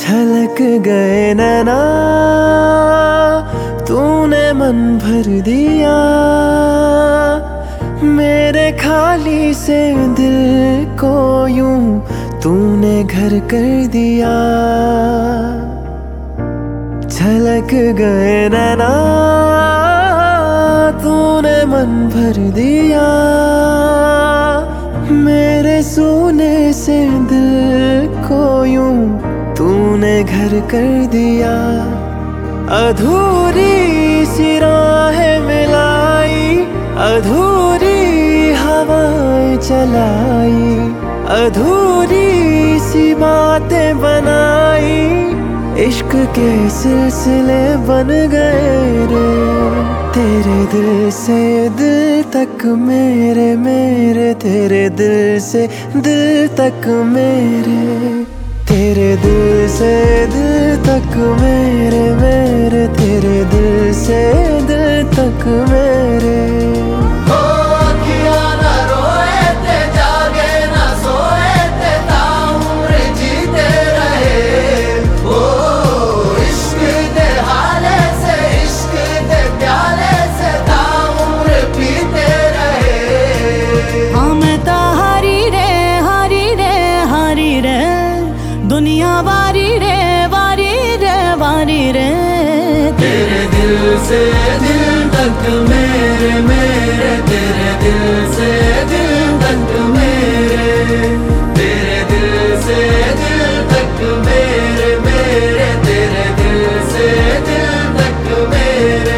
छलक गए नैना, तूने मन भर दिया मेरे खाली से दिल को, यूं तूने घर कर दिया। छलक गए नैना, तूने मन भर दिया मेरे सोने से दिल को, यूं तूने घर कर दिया। अधूरी सी राहें मिलाई, अधूरी हवाएं चलाई, अधूरी सी बातें बनाई, इश्क के सिलसिले बन गए रे। तेरे दिल से दिल तक मेरे, मेरे तेरे दिल से दिल तक मेरे, तेरे दिल से दिल तक मेरे, मेरे तेरे दिल से दिल तक मेरे। दुनिया वारी रे, वारी रे, वारी रे। तेरे दिल से दिल तक मेरे, मेरे तेरे दिल से दिल तक मेरे, तेरे दिल से दिल तक मेरे, मेरे तेरे दिल से दिल तक मेरे।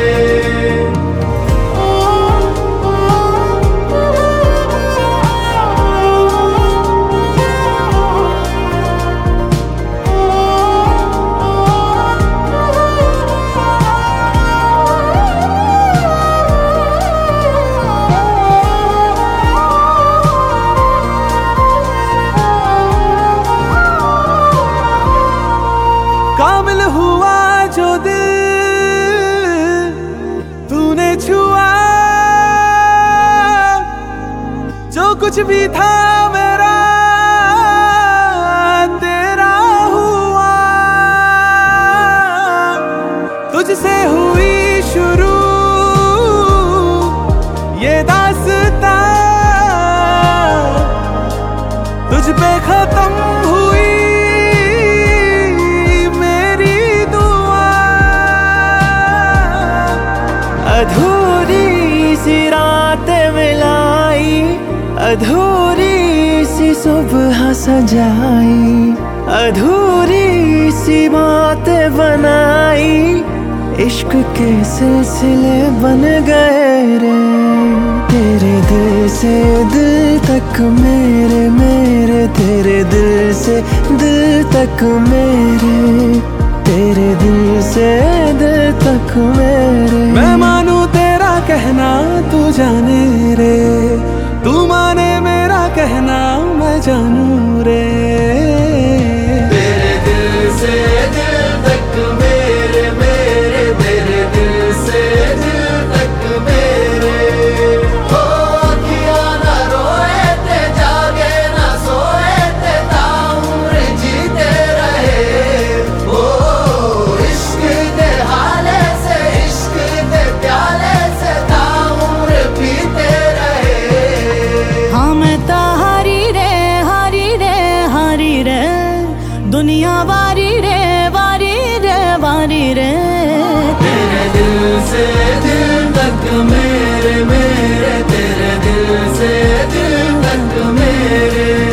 काबिल हुआ जो दिल तूने छुआ, जो कुछ भी था मेरा तेरा हुआ। तुझसे हुई शुरू ये दास्तां, तुझ पे खत्म हुई अधूरी सी रातें मिलाई, अधूरी सी सुबह सजाई, अधूरी सी बातें बनाई, इश्क के सिलसिले बन गए रे। तेरे दिल से दिल तक मेरे, मेरे तेरे दिल से दिल तक मेरे, तेरे दिल से दिल तक मेरे। मैं मानूं तेरा कहना तू जाने रे, तू माने मेरा कहना मैं जानूं रे। तेरे दिल से दिल तक मेरे, मेरे तेरे दिल से दिल तक मेरे। दुनिया वारी रे, वारी रे, वारी रे। तेरे दिल से दिल तक मेरे, मेरे तेरे दिल से दिल तक मेरे।